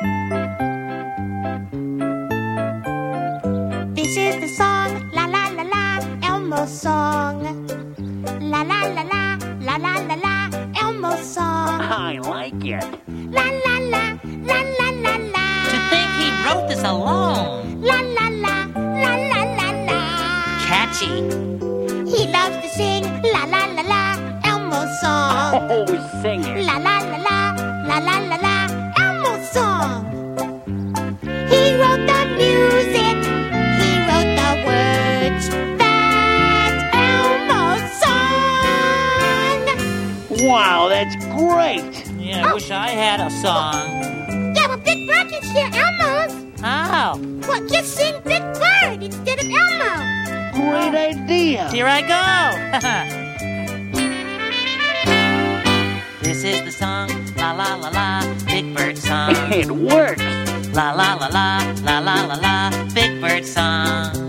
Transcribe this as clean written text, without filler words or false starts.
This is the song, la la la la, Elmo's song. La la la la, la la la la, Elmo's song. I like it. La la la, la la la la. To think he wrote this alone. La la la, la la la la. Catchy. He loves to sing, la la la la, Elmo's song. Oh, sing it. La la la la, la la la la, Elmo's song. He wrote the music, he wrote the words. That's Elmo's song. Wow, that's great. Yeah, I wish I had a song. Yeah, but Big Bird can share Elmo's. How? Well, just sing Big Bird instead of Elmo. Great idea. Here I go. This is the song, la la la la, Big Bird song. It works. La la la la, la la la la, Big Bird song.